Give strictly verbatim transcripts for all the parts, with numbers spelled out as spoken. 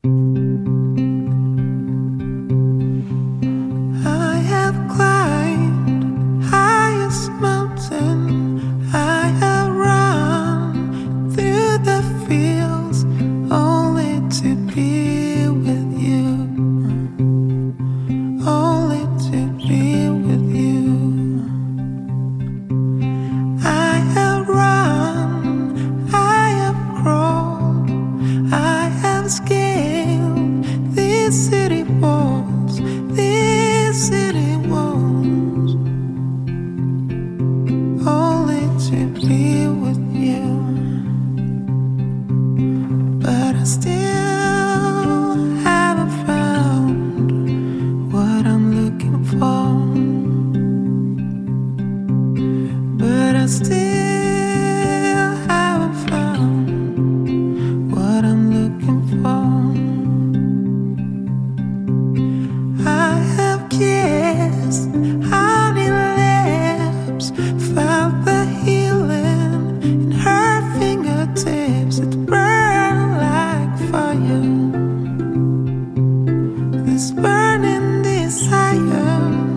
I have climbed highest mountain. I have run through the fields only to be with you, only to be with you. I have run, I have crawled, I have scaled these city walls, these city walls, only to be with you. But I still haven't found what I'm looking for. But I still haven't found what I'm looking for. I have kissed honey lips, felt the healing in her fingertips. It burned like fire, this burning desire.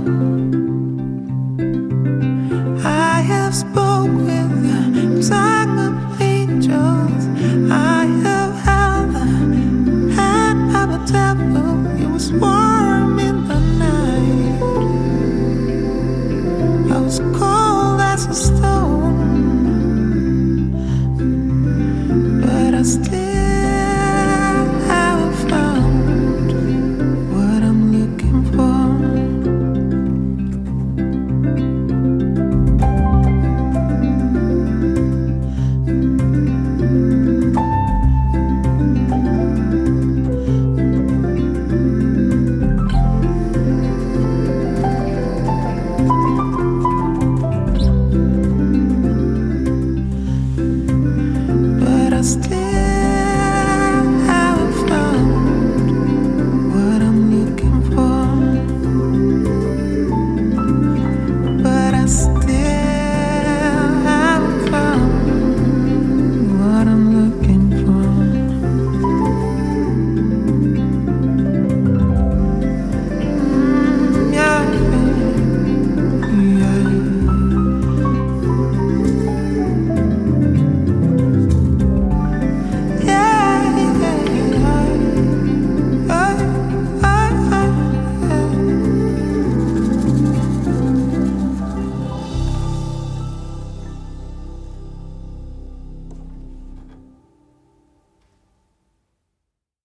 I have spoke with the tongue of angels. I have held the hand of a devil. It was warm.